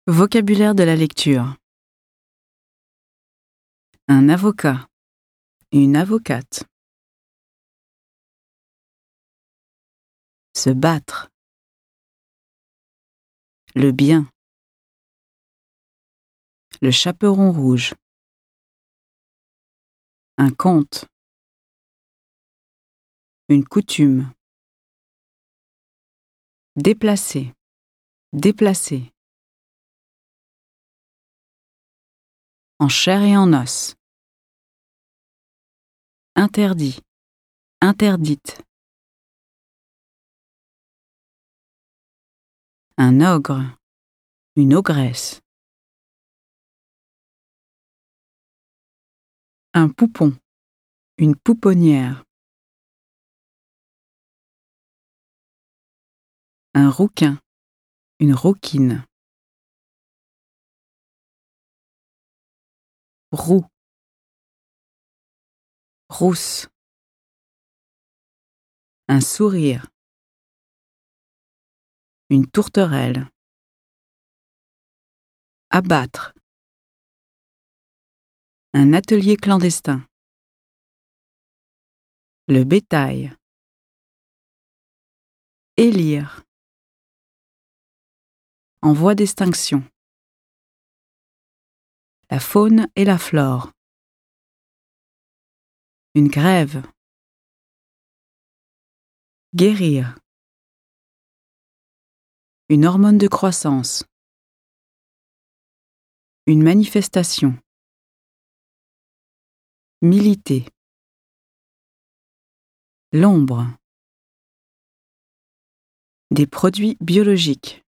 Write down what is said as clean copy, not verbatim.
Vocabulaire de la lecture. Un avocat, une avocate. Se battre. Le bien. Le chaperon rouge. Un conte. Une coutume. Déplacer. Déplacer. En chair et en os. Interdit. Interdite. Un ogre. Une ogresse. Un poupon. Une pouponnière. Un rouquin. Une rouquine. Roux. Rousse. Un sourire. Une tourterelle. Abattre. Un atelier clandestin. Le bétail. Élire. En voie d'extinction. La faune et la flore. Une grève. Guérir. Une hormone de croissance. Une manifestation. Militer. L'ombre. Des produits biologiques.